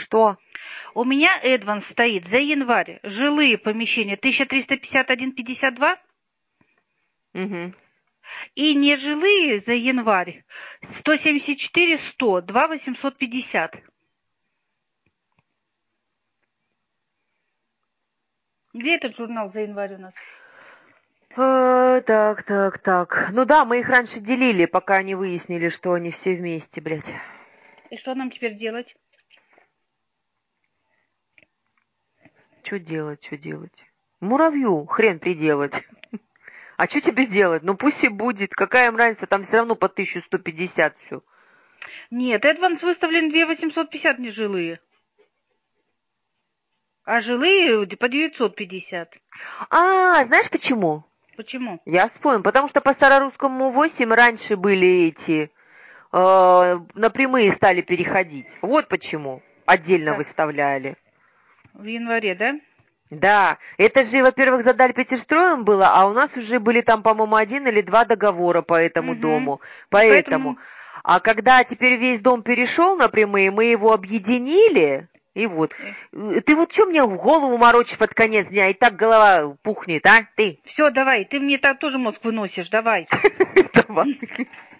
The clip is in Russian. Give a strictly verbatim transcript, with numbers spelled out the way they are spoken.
что? У меня Эдванс стоит за январь. Жилые помещения тысяча триста пятьдесят один пятьдесят два. Угу. И нежилые за январь сто семьдесят четыре сто, два восемьсот пятьдесят. Где этот журнал за январь у нас? А, так, так, так. Ну да, мы их раньше делили, пока не выяснили, что они все вместе, блядь. И что нам теперь делать? Что делать, что делать? Муравью хрен приделать. А что тебе делать? Ну пусть и будет. Какая им разница? Там все равно по тысяча сто пятьдесят все. Нет, Эдванс выставлен две тысячи восемьсот пятьдесят нежилые. А жилые по девятьсот пятьдесят. А, знаешь почему? Почему? Я вспомнил. Потому что по старорусскому восемь раньше были эти... Э, на прямые стали переходить. Вот почему. Отдельно Так, выставляли. в январе, да? Да, это же, во-первых, за Дальпеттерстроем было, а у нас уже были там, по-моему, один или два договора по этому Угу. дому. И Поэтому. поэтому... А когда теперь весь дом перешел на прямые, мы его объединили, и вот. Ты вот что мне в голову морочишь под конец дня, и так голова пухнет, а? Ты? Все, давай, ты мне так тоже мозг выносишь, давай. Давай.